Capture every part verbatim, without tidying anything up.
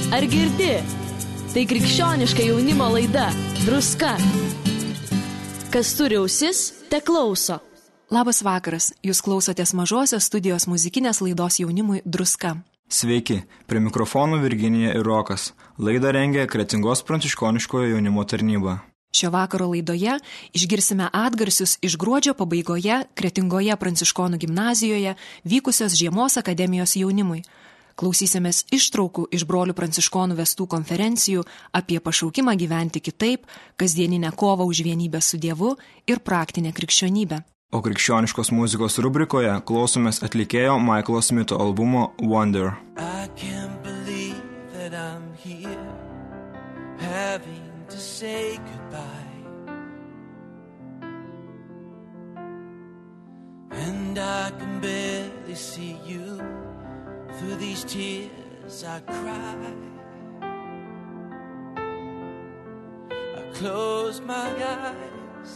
Ar girdi? Tai krikščioniška jaunimo laida Druska. Kas turi ausis, te klauso. Labas vakaras, jūs klausotės mažosios studijos muzikinės laidos jaunimui Druska. Sveiki, prie mikrofonų Virginija ir Rokas. Laidą rengia Kretingos pranciškoniškojo jaunimo tarnyba. Šio vakaro laidoje išgirsime atgarsius iš gruodžio pabaigoje Kretingoje pranciškonų gimnazijoje vykusios žiemos akademijos jaunimui. Klausysimės ištraukų iš brolių pranciškonų vestų konferencijų apie pašaukimą gyventi kitaip, kasdieninę kovą už vienybę su Dievu ir praktinę krikščionybę. O krikščioniškos muzikos rubrikoje klausomės atlikėjo Michaelo Smitho albumo Wonder. I can't believe that I'm here, having to say goodbye. And I can barely see you. Through these tears I cry. I close my eyes.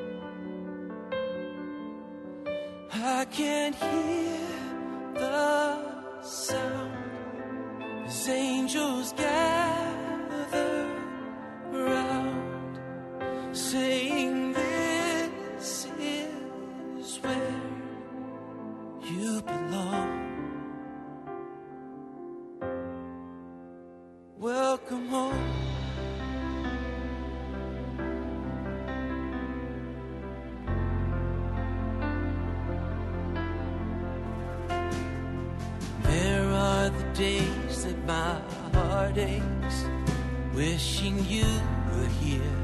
I can't hear the sound as angels gather around, saying this is where you belong. Welcome home. There are the days that my heart aches, wishing you were here.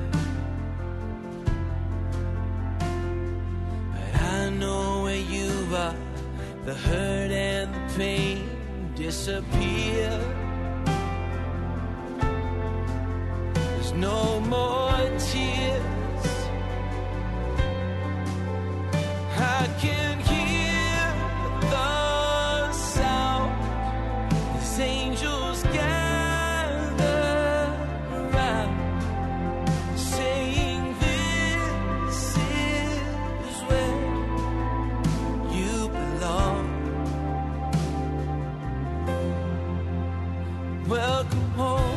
But I know where you are, the hurt and the pain disappear. No more tears. I can hear the sound as angels gather around, saying this is where you belong. Welcome home.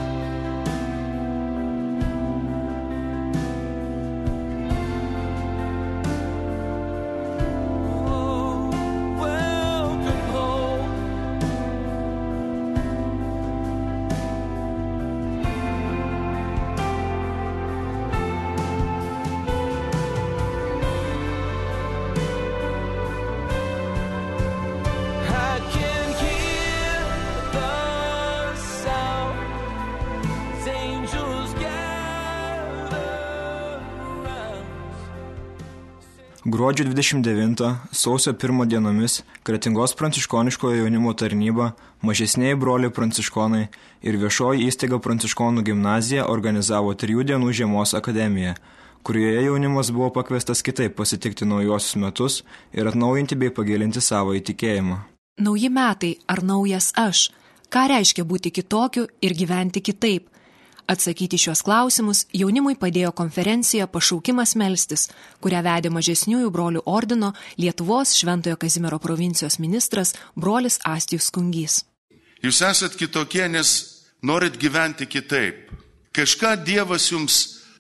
Gruodžio dvidešimt devintą, sausio pirmą dienomis Kretingos pranciškoniškojo jaunimo tarnyba, mažesnieji broliai pranciškonai ir viešoji įstaiga pranciškonų gimnazija organizavo trijų dienų žiemos akademiją, kurioje jaunimas buvo pakviestas kitaip pasitikti naujuosius metus ir atnaujinti bei pagilinti savo įtikėjimą. Nauji metai ar naujas aš? Ką reiškia būti kitokiu ir gyventi kitaip? Atsakyti šios klausimus jaunimui padėjo konferencija Pašaukimas melstis, kurią vedė mažesniųjų brolių ordino Lietuvos Šventojo Kazimiero provincijos ministras brolis Astijus Kungys. Jūs esat kitokie, nes norit gyventi kitaip. Kažką Dievas jums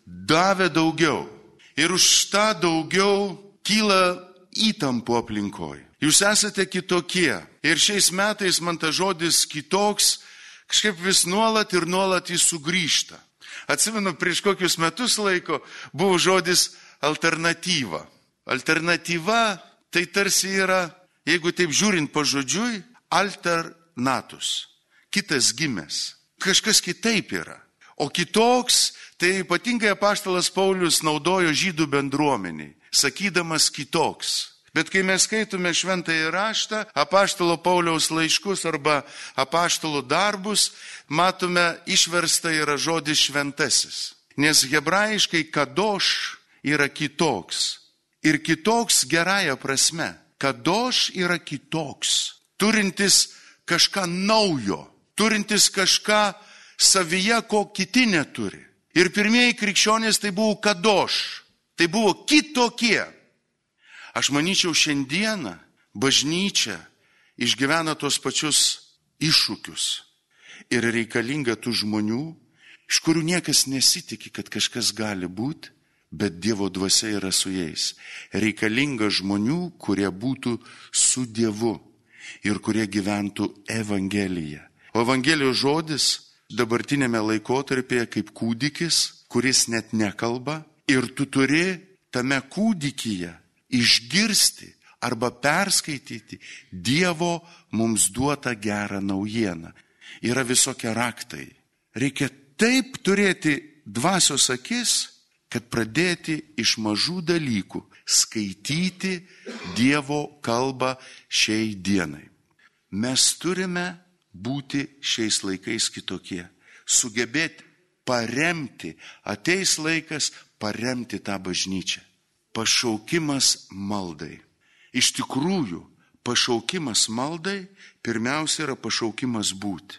davė daugiau. Ir už tą daugiau kyla įtampų aplinkoj. Jūs esate kitokie. Ir šiais metais man ta žodis kitoks kažkaip vis nuolat ir nuolat jis sugrįžta. Atsimenu, prieš kokius metus laiko buvo žodis alternatyva. Alternatyva tai tarsi yra, jeigu taip žiūrint pažodžiui, alternatus. Kitas gimęs. Kažkas kitaip yra. O kitoks, tai ypatingai apaštalas Paulius naudojo žydų bendruomeniai, sakydamas kitoks. Bet kai mes skaitome šventąjį raštą, apaštalo Pauliaus laiškus arba apaštalo darbus, matome išversta yra žodis šventasis. Nes hebrajiškai kadoš yra kitoks. Ir kitoks gerąja prasme. Kadoš yra kitoks. Turintis kažką naujo. Turintis kažką savyje, ko kiti neturi. Ir pirmieji krikščionys tai buvo kadoš. Tai buvo kitokie. Aš manyčiau, šiandieną bažnyčia išgyvena tos pačius iššūkius. Ir reikalinga tų žmonių, iš kurių niekas nesitikė, kad kažkas gali būti, bet Dievo dvasia yra su jais. Reikalinga žmonių, kurie būtų su Dievu ir kurie gyventų Evangeliją. O Evangelijos žodis dabartinėme laikotarpyje kaip kūdikis, kuris net nekalba, ir tu turi tame kūdikyje išgirsti arba perskaityti Dievo mums duotą gerą naujieną. Yra visokie raktai. Reikia taip turėti dvasios akis, kad pradėti iš mažų dalykų skaityti Dievo kalbą šiai dienai. Mes turime būti šiais laikais kitokie. Sugebėti paremti, ateis laikas paremti tą bažnyčią. Pašaukimas maldai. Iš tikrųjų, pašaukimas maldai pirmiausia yra pašaukimas būti.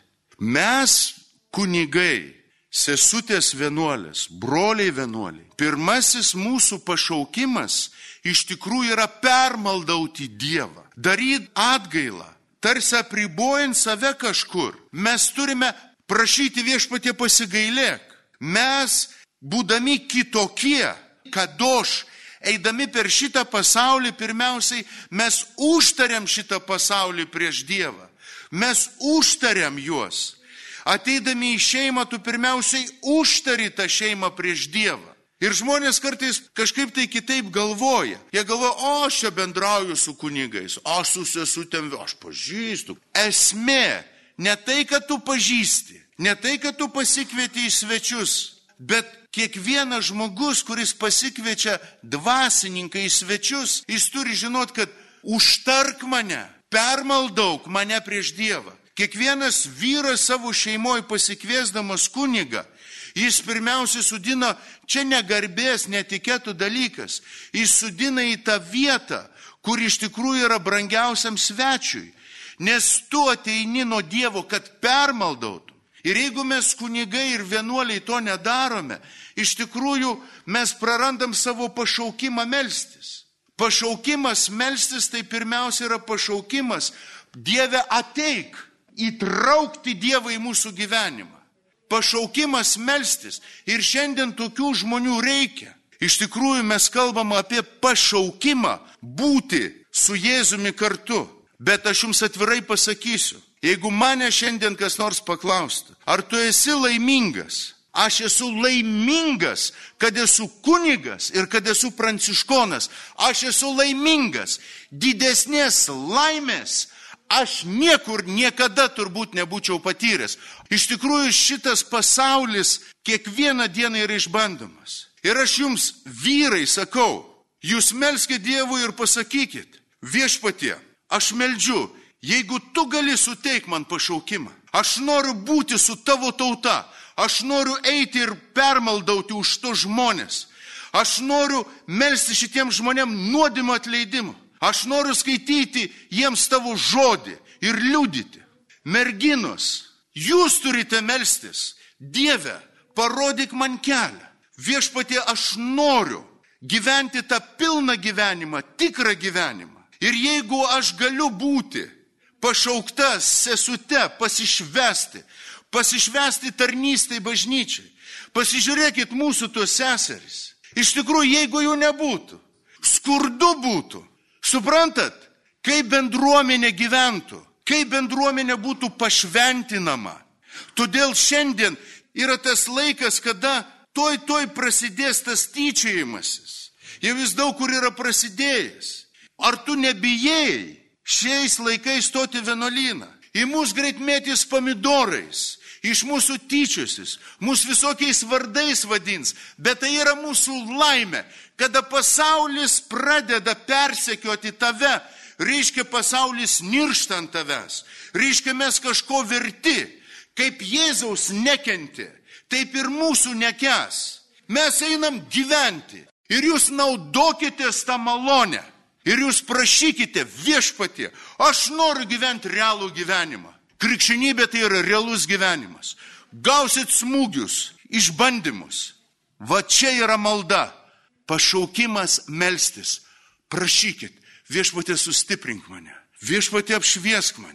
Mes, kunigai, sesutės vienuolės, broliai vienuoliai, pirmasis mūsų pašaukimas iš tikrųjų yra permaldauti Dievą, daryti atgailą, tarsi apribojant save kažkur. Mes turime prašyti Viešpatie pasigailėk. Mes, būdami kitokie, kadoš, eidami per šitą pasaulį, pirmiausiai mes užtariam šitą pasaulį prieš Dievą. Mes užtariam juos. Ateidami į šeimą, tu pirmiausiai užtari tą šeimą prieš Dievą. Ir žmonės kartais kažkaip tai kitaip galvoja. Jie galvoja, o aš čia bendrauju su kunigais, aš su sesutėm, aš pažįstu. Esmė, ne tai, kad tu pažįsti, ne tai, kad tu pasikvieti į svečius, bet kiekvienas žmogus, kuris pasikviečia dvasininką į svečius, jis turi žinot, kad užtark mane, permaldauk mane prieš Dievą. Kiekvienas vyras savo šeimoje pasikviesdamas kunigą, jis pirmiausia sudina, čia negarbės, netikėtų dalykas, jis sudina į tą vietą, kur iš tikrųjų yra brangiausiam svečiui, nes tu ateini nuo Dievo, kad permaldautum. Ir jeigu mes kunigai ir vienuoliai to nedarome, iš tikrųjų mes prarandam savo pašaukimą melstis. Pašaukimas melstis tai pirmiausia yra pašaukimas Dieve ateik, įtraukti Dievą į mūsų gyvenimą. Pašaukimas melstis. Ir šiandien tokių žmonių reikia. Iš tikrųjų mes kalbam apie pašaukimą būti su Jėzumi kartu. Bet aš jums atvirai pasakysiu, jeigu mane šiandien kas nors paklaustų, ar tu esi laimingas? Aš esu laimingas, kad esu kunigas ir kad esu pranciškonas. Aš esu laimingas. Didesnės laimės aš niekur niekada turbūt nebūčiau patyręs. Iš tikrųjų šitas pasaulis kiekvieną dieną yra išbandomas. Ir aš jums, vyrai, sakau, jūs melskite Dievui ir pasakykit, Viešpatie, aš meldžiu, jeigu tu gali suteik man pašaukimą, aš noriu būti su tavo tauta, aš noriu eiti ir permaldauti už to žmonės, aš noriu melsti šitiem žmonėm nuodėmio atleidimo. Aš noriu skaityti jiems tavo žodį ir liudyti. Merginos, jūs turite melstis. Dieve, parodyk man kelią. Viešpatie, aš noriu gyventi tą pilną gyvenimą, tikrą gyvenimą. Ir jeigu aš galiu būti pašaukta sesute, pasišvesti, pasišvesti tarnystei bažnyčiai, pasižiūrėkit mūsų tos seserys. Iš tikrųjų, jeigu jų nebūtų, skurdu būtų. Suprantat, kaip bendruomenė gyventų, kaip bendruomenė būtų pašventinama. Todėl šiandien yra tas laikas, kada toj toj prasidės tas tyčiojimasis. Jau vis daug kur yra prasidėjęs. Ar tu nebijai šiais laikais stoti vienuolyną? Į mus greit mėtys pomidorais, iš mūsų tyčiosis, mūsų visokiais vardais vadins, bet tai yra mūsų laimė. Kada pasaulis pradeda persekioti tave, reiškia pasaulis niršta ant tavęs, reiškia mes kažko verti, kaip Jėzaus nekenti, taip ir mūsų nekęs. Mes einam gyventi ir jūs naudokitės tą malonę ir jūs prašykite, Viešpatie, aš noriu gyventi realų gyvenimą. Krikščionybė tai yra realus gyvenimas. Gausit smūgius, išbandymus. Va čia yra malda. Pašaukimas melstis. Prašykit, Viešpatie sustiprink mane. Viešpatie apšviesk mane.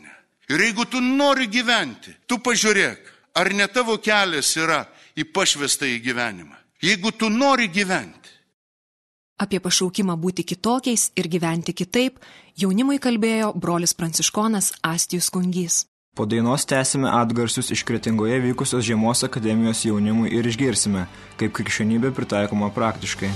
Ir jeigu tu nori gyventi, tu pažiūrėk, ar ne tavo kelias yra į pašvestą į gyvenimą. Jeigu tu nori gyventi. Apie pašaukimą būti kitokiais ir gyventi kitaip jaunimui kalbėjo brolis pranciškonas Astijus Kungys. Po dainos tęsime atgarsius iš Kretingoje vykusios Žiemos akademijos jaunimui ir išgirsime, kaip krikščionybė pritaikoma praktiškai.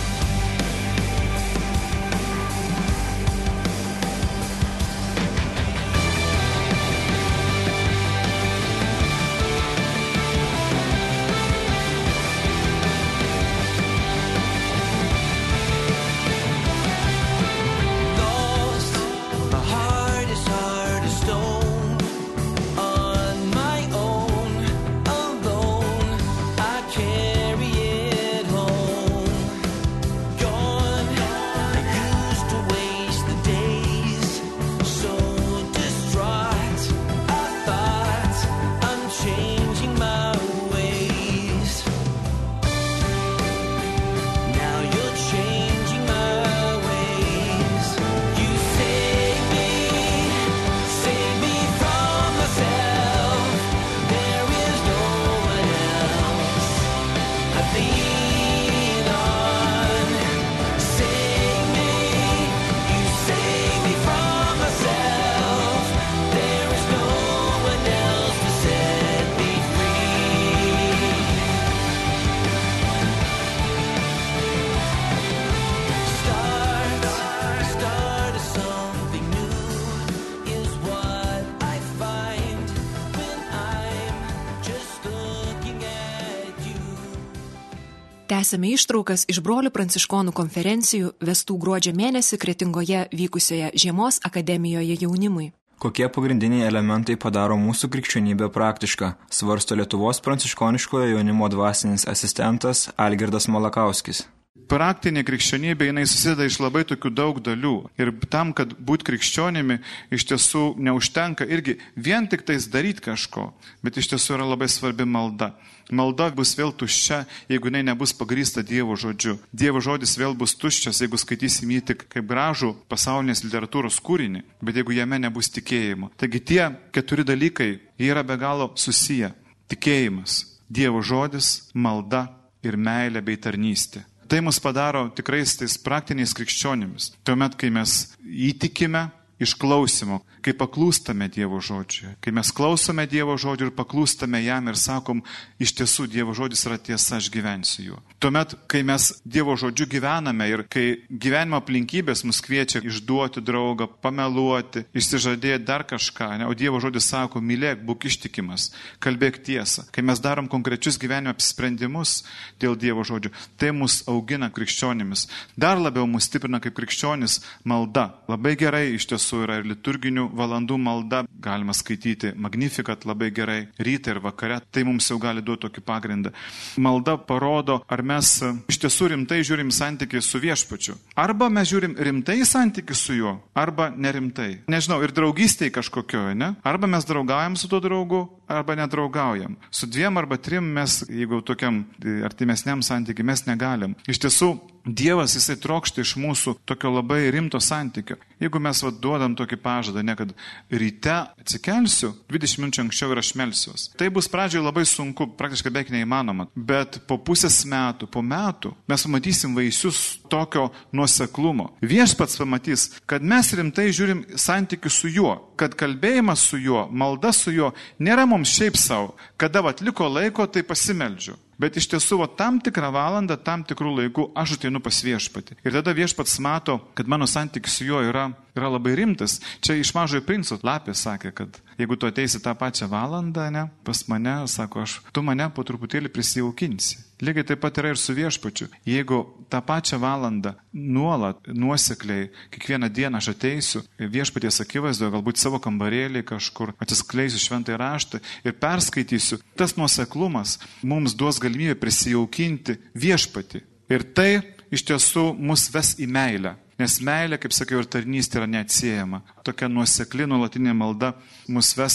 Tęsėme ištraukas iš brolių pranciškonų konferencijų vestų gruodžio mėnesį Kretingoje vykusioje Žiemos akademijoje jaunimui. Kokie pagrindiniai elementai padaro mūsų krikščionybę praktišką, svarsto Lietuvos pranciškoniškojo jaunimo dvasinis asistentas Algirdas Malakauskis. Praktinė krikščionybė, jinai susideda iš labai tokių daug dalių. Ir tam, kad būt krikščionimi, iš tiesų neužtenka irgi vien tik tais daryti kažko, bet iš tiesų yra labai svarbi malda. Malda bus vėl tuščia, jeigu jinai nebus pagrįsta Dievo žodžiu. Dievo žodis vėl bus tuščias, jeigu skaitysim jį tik kaip gražų pasaulinės literatūros kūrinį, bet jeigu jame nebus tikėjimo. Taigi tie keturi dalykai, jie yra be galo susiję. Tikėjimas, Dievo žodis, malda ir meilė bei tarnystė. Tai mus padaro tikrais tais praktiniais krikščionimis. Tuomet, kai mes įtikime išklausimo, kai paklūstame Dievo žodžiui, kai mes klausome Dievo žodžių ir paklūstame jam ir sakom, iš tiesų Dievo žodis yra tiesa, aš gyvensiu juo. Tuomet, kai mes Dievo žodžiu gyvename ir kai gyvenimo aplinkybės mus kviečia išduoti draugą, pameluoti, išsižadėti dar kažką, ne? O Dievo žodis sako, mylėk, būk ištikimas, kalbėk tiesą. Kai mes darom konkrečius gyvenimo apsisprendimus dėl Dievo žodžių, tai mus augina krikščionimis. Dar labiau mus stiprina kaip krikščionis malda. Labai gerai iš tiesų yra ir liturginių valandų malda, galima skaityti Magnificat labai gerai, rytą ir vakare, tai mums jau gali duoti tokį pagrindą. Malda parodo, ar mes iš tiesų rimtai žiūrim santykį su viešpačiu. Arba mes žiūrim rimtai santykį su juo, arba nerimtai. Nežinau, ir draugystėj kažkokioje, ne? Arba mes draugaujam su tuo draugu, arba nedraugaujam. Su dviem arba trim mes, jeigu tokiam artimesniam santykiui, mes negalim. Iš tiesų, Dievas, jisai trokšta iš mūsų tokio labai rimto santykio. Jeigu mes va, duodam tokį pažadą, ne kad ryte atsikelsiu, dvidešimt minučių anksčiau ir aš melsiuos. Tai bus pradžioje labai sunku, praktiškai beveik neįmanoma. Bet po pusės metų, po metų mes pamatysim vaisius tokio nuoseklumo. Viešpats pamatys, kad mes rimtai žiūrim santykių su juo, kad kalbėjimas su juo, malda su juo nėra mums šiaip savo. Kada atliko laiko, tai pasimeldžiu. Bet iš tiesų, va, tam tikrą valandą, tam tikrų laikų aš ateinu pas viešpatį. Ir tada viešpats mato, kad mano santykis su juo yra, yra labai rimtas. Čia iš Mažojo princo Lapė sakė, kad jeigu tu ateisi tą pačią valandą, ne, pas mane, sako aš, tu mane po truputėlį prisijaukinsi. Lygiai taip pat yra ir su viešpačiu. Jeigu tą pačią valandą nuolat, nuosekliai, kiekvieną dieną aš ateisiu viešpaties akivaizdoje, galbūt savo kambarėlį kažkur, atsiskleisiu šventąjį raštą ir perskaitysiu, tas nuoseklumas mums duos galimybę prisijaukinti viešpatį. Ir tai iš tiesų mus ves į meilę. Nes meilė, kaip sakiau, ir tarnystė yra neatsiejama. Tokia nuosekli, nuolatinė malda mus ves į tą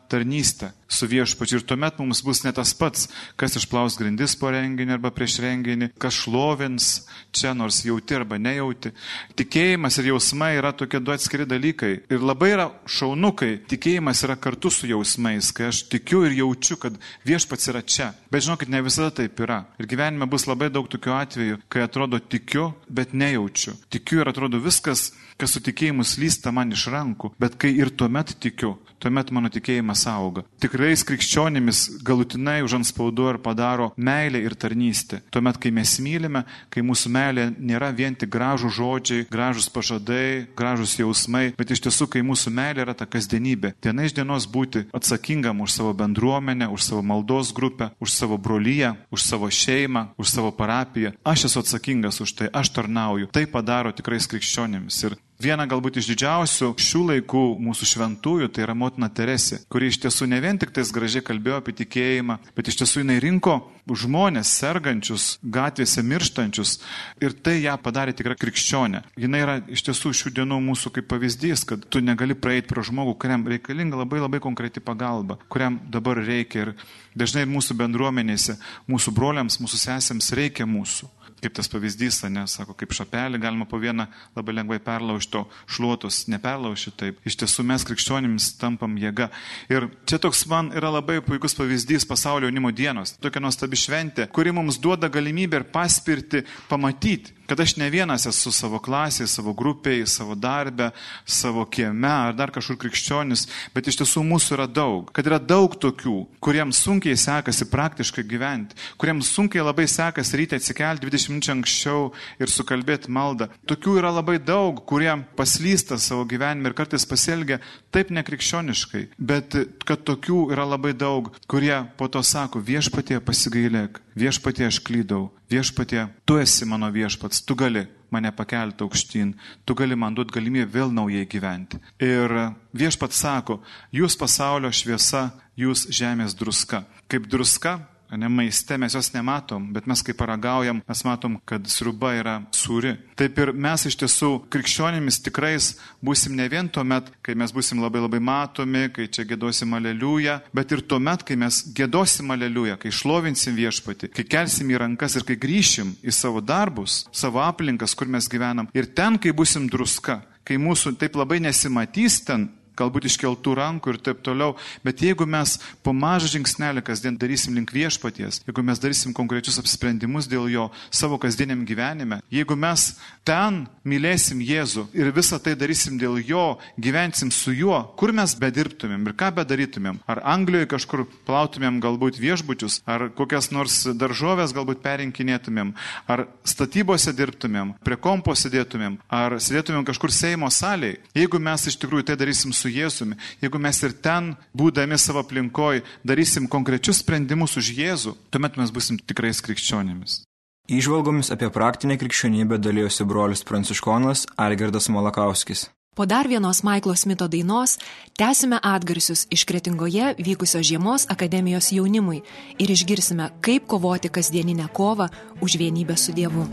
tarnystė su viešpačiu. Ir tuomet mums bus ne tas pats, kas išplaus grindis po renginį arba prieš renginį, kas šlovins čia, nors jauti arba nejauti. Tikėjimas ir jausmai yra tokie du atskiri dalykai. Ir labai yra šaunu, kai tikėjimas yra kartu su jausmais, kai aš tikiu ir jaučiu, kad viešpats yra čia. Bet žinokit, ne visada taip yra. Ir gyvenime bus labai daug tokių atvejų, kai atrodo tikiu, bet nejaučiu. Tikiu ir atrodo viskas, kas su tikėjimu slysta man iš rankų, bet kai ir tuomet tikiu, tuomet mano tikėjimas auga. Tikrais krikščionimis galutinai užanspauduoja ir padaro meilę ir tarnystę. Tuomet, kai mes mylime, kai mūsų meilė nėra vien tik gražų žodžiai, gražus pažadai, gražus jausmai, bet iš tiesų, kai mūsų meilė yra ta kasdienybė. Diena iš dienos būti atsakingam už savo bendruomenę, už savo maldos grupę, už savo brolyją, už savo šeimą, už savo parapiją. Aš esu atsakingas už tai, aš tarnauju. Tai padaro tikrais krikščionimis. Ir viena galbūt iš didžiausių šių laikų mūsų šventųjų tai yra motina Teresė, kuri iš tiesų ne vien tik tais gražiai kalbėjo apie tikėjimą, bet iš tiesų jinai rinko žmonės sergančius, gatvėse mirštančius ir tai ją padarė tikrą krikščionę. Jinai yra iš tiesų šių dienų mūsų kaip pavyzdys, kad tu negali praeiti pro žmogų, kuriam reikalinga labai labai konkreti pagalba, kuriam dabar reikia ir dažnai mūsų bendruomenėse, mūsų broliams, mūsų sesėms reikia mūsų. Kaip tas pavyzdys, ne, sako, kaip šapelį galima po vieną labai lengvai perlaužto šluotos, neperlaužti taip. Iš tiesų mes krikščionims tampam jėga. Ir čia toks man yra labai puikus pavyzdys pasaulio jaunimo dienos. Tokia nuostabi šventė, kuri mums duoda galimybę ir paspirti pamatyti, kad aš ne vienas esu savo klasėje, savo grupėje, savo darbe, savo kieme ar dar kažkur krikščionis, bet iš tiesų mūsų yra daug. Kad yra daug tokių, kuriems sunkiai sekasi praktiškai gyventi, kuriems sunkiai labai sekasi ryte atsikelti dvidešimt minučių anksčiau ir sukalbėti maldą. Tokių yra labai daug, kurie paslysta savo gyvenime ir kartais pasielgia taip nekrikščioniškai, bet kad tokių yra labai daug, kurie po to sako, viešpatie pasigailėk, viešpatie aš klydau, viešpatie, tu esi mano viešpats, tu gali mane pakelti aukštyn, tu gali man duoti galimybę vėl naujai gyventi. Ir viešpats sako, jūs pasaulio šviesa, jūs žemės druska. Kaip druska, ne maiste mes jos nematom, bet mes kai paragaujam, mes matom, kad sriuba yra sūri. Taip ir mes iš tiesų krikščionimis tikrais būsim ne vien tuomet, kai mes būsim labai labai matomi, kai čia gėdosim aleliuja, bet ir tuomet, kai mes gėdosim aleliuja, kai šlovinsim viešpatį, kai kelsim į rankas ir kai grįšim į savo darbus, savo aplinkas, kur mes gyvenam. Ir ten, kai būsim druska, kai mūsų taip labai nesimatys ten, galbūt iškeltų rankų ir taip toliau, bet jeigu mes po mažą žingsnelį kasdien darysim link viešpaties, jeigu mes darysim konkrečius apsprendimus dėl jo savo kasdieniam gyvenime, jeigu mes ten mylėsim Jėzų ir visą tai darysim dėl jo, gyvensim su juo, kur mes bedirbtumėm ir ką bedarytumėm, ar Anglijoje kažkur plautumėm galbūt viešbučius, ar kokias nors daržovės galbūt perinkinėtumėm, ar statybose dirbtumėm, prie kompo sėdėtumėm, ar sėdėtumėm kažkur Seimo salėje, jeigu mes iš tikrųjų tai darysim su Jėzumi, jeigu mes ir ten, būdami savo aplinkoj, darysim konkrečius sprendimus už Jėzų, tuomet mes būsim tikrais krikščionimis. Įžvalgomis apie praktinę krikščionybę dalyjosi brolis pranciškonas Algirdas Malakauskis. Po dar vienos Maiklo Smito dainos tęsime atgarsius iš Kretingoje vykusios Žiemos akademijos jaunimui ir išgirsime, kaip kovoti kasdieninę kovą už vienybę su Dievu.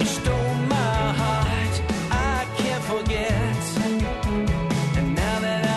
Now that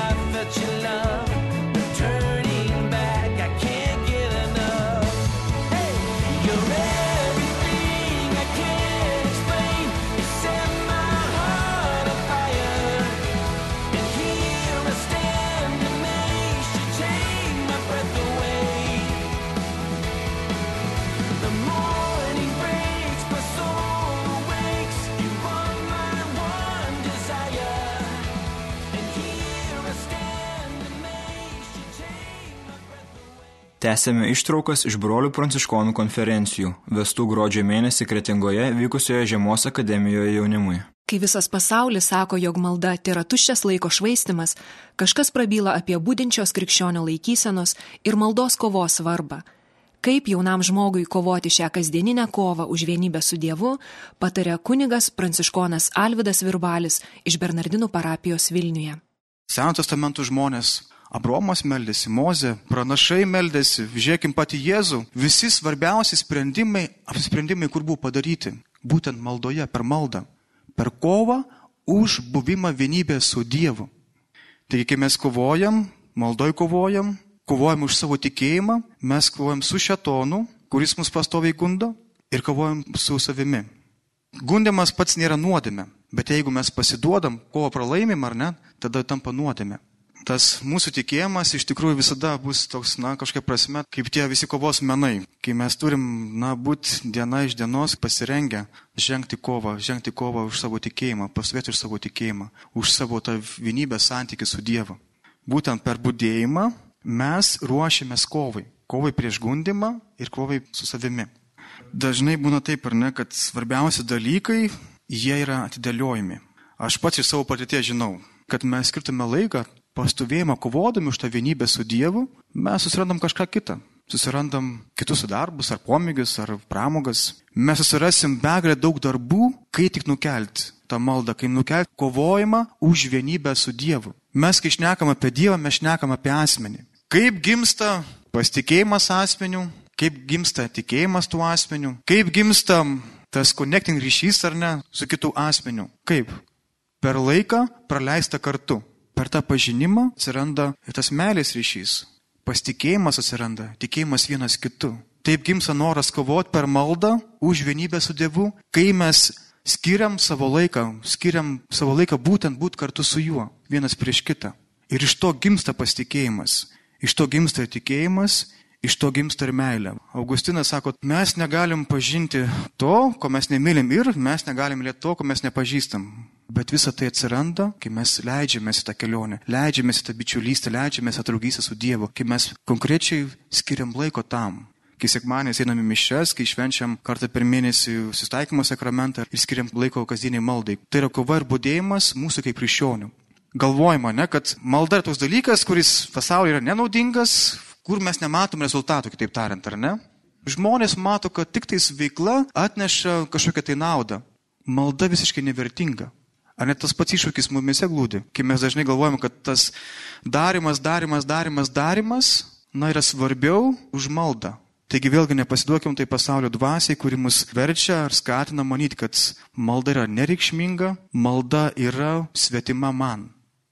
Tęsėme ištraukas iš brolių pranciškonų konferencijų, vestų gruodžio mėnesį Kretingoje vykusioje Žiemos akademijoje jaunimui. Kai visas pasaulis sako, jog malda tėra tuščias laiko švaistimas, kažkas prabyla apie budinčios krikščionio laikysenos ir maldos kovos svarbą. Kaip jaunam žmogui kovoti šią kasdieninę kovą už vienybę su Dievu, patarė kunigas pranciškonas Alvydas Virbalis iš Bernardinų parapijos Vilniuje. Senojo testamento žmonės, Abraomas meldėsi, Mozė, pranašai meldėsi, žiūrėkim patį Jėzų, visi svarbiausi sprendimai, apsisprendimai, kur buvo padaryti, būtent maldoje, per maldą, per kovą už buvimą vienybę su Dievu. Taigi, kai mes kovojam, maldoj kovojam, kovojam už savo tikėjimą, mes kovojam su šėtonu, kuris mus pastoviai gundo, ir kovojam su savimi. Gundimas pats nėra nuodėmė, bet jeigu mes pasiduodam, kovą pralaimim ar ne, tada tampa nuodėmė. Tas mūsų tikėjimas iš tikrųjų visada bus toks, na, kažkokia prasme, kaip tie visi kovos menai, kai mes turim, na, būti diena iš dienos pasirengę žengti kovą, žengti kovą už savo tikėjimą, pasvėti už savo tikėjimą, už savo tą vienybę santykį su Dievu. Būtent per budėjimą mes ruošiamės kovai, kovai prieš gundimą ir kovai su savimi. Dažnai būna taip, ar ne, kad svarbiausi dalykai, jie yra atidėliojami. Aš pats iš savo patirties žinau, kad mes skirtume laiką, pastovėjimą kovodami už tą vienybę su Dievu, mes susirandam kažką kitą. Susirandam kitus darbus, ar pomėgius, ar pramogas. Mes susirasim begalę daug darbų, kai tik nukelti tą maldą, kai nukelti kovojimą už vienybę su Dievu. Mes, kai šnekam apie Dievą, mes šnekam apie asmenį. Kaip gimsta pasitikėjimas asmeniu, kaip gimsta tikėjimas tų asmenių, kaip gimsta tas connecting ryšys ar ne su kitų asmeniu. Kaip? Per laiką praleistą kartu. Per tą pažinimą atsiranda ir tas meilės ryšys. Pasitikėjimas atsiranda, tikėjimas vienas kitu. Taip gimsta noras kovoti per maldą už vienybę su Dievu, kai mes skiriam savo laiką, skiriam savo laiką būtent būti kartu su juo, vienas prieš kitą. Ir iš to gimsta pasitikėjimas, iš to gimsta ir tikėjimas, iš to gimsta ir meilė. Augustinas sako, mes negalim pažinti to, ko mes nemylim, ir mes negalim mylėti to, ko mes nepažįstam. Bet visa tai atsiranda, kai mes leidžiamės į tą kelionę, leidžiamės į tą bičiulystę, leidžiamės į tą draugystę su Dievu, kai mes konkrečiai skiriam laiko tam. Kai sekmadieniais einame į mišias, kai švenčiam kartą per mėnesį susitaikymo sakramentą ir skiriam laiko kasdieniai maldai. Tai yra kova ir budėjimas mūsų kaip krikščionių. Galvojama, ne, kad malda yra toks dalykas, kuris pasaulyje yra nenaudingas, kur mes nematom rezultatų, kitaip tariant, ar ne? Žmonės mato, kad tik tais veikla atneša kažkokią tai naudą. Malda visiškai nevertinga. Ar net tas pats iššūkis mumise glūdi, kai mes dažnai galvojame, kad tas darimas, darimas, darimas, darimas, na, yra svarbiau už maldą. Taigi vėlgi nepasiduokim tai pasaulio dvasiai, kuri mus verčia ar skatina manyti, kad malda yra nereikšminga, malda yra svetima man.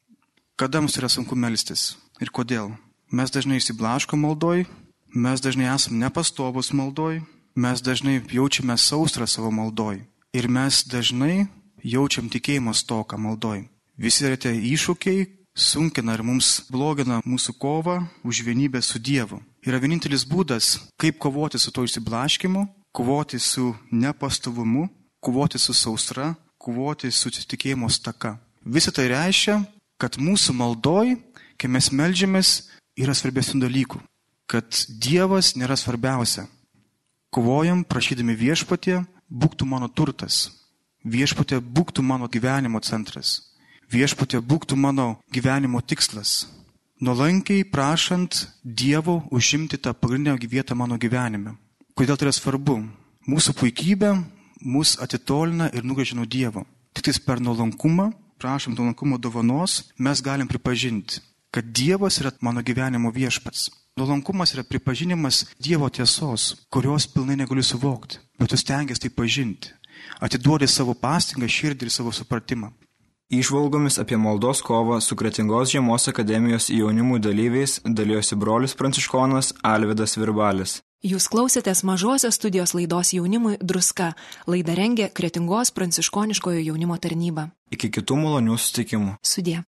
Kada mums yra sunku melstis ir kodėl? Mes dažnai išsiblaškom maldoj, mes dažnai esam nepastovus maldoj, mes dažnai jaučiame saustrą savo maldoj ir mes dažnai jaučiam tikėjimo stoką maldoj. Visi yra tie iššūkiai, sunkina ir mums blogina mūsų kovą už vienybę su Dievu. Yra vienintelis būdas, kaip kovoti su to išsiblaškimu, kovoti su nepastovumu, kovoti su sausra, kovoti su tikėjimo staka. Visa tai reiškia, kad mūsų maldoj, kai mes meldžiamės, yra svarbesnių dalykų. Kad Dievas nėra svarbiausia. Kovojam, prašydami viešpatie, būk tu mano turtas. Viešpatie, būk tu mano gyvenimo centras. Viešpatie, būk tu mano gyvenimo tikslas. Nuolankiai prašant Dievo užimti tą pagrindinę vietą mano gyvenime. Kodėl tai yra svarbu? Mūsų puikybė mus atitolina ir nugrąžina nuo Dievo. Tik tais per nuolankumą, prašant nuolankumo dovanos, mes galim pripažinti, kad Dievas yra mano gyvenimo viešpats. Nuolankumas yra pripažinimas Dievo tiesos, kurios pilnai negaliu suvokti, bet tu stengiasi tai pažinti. Atiduodi savo pastangą, širdį ir savo supratimą. Įžvalgomis apie maldos kovą su Kretingos Žiemos akademijos jaunimų dalyviais dalyjosi brolis pranciškonas Alvydas Virbalis. Jūs klausėtės mažosios studijos laidos jaunimui Druska. Laidą rengė Kretingos pranciškoniškojo jaunimo tarnyba. Iki kitų malonių susitikimų. Sudie.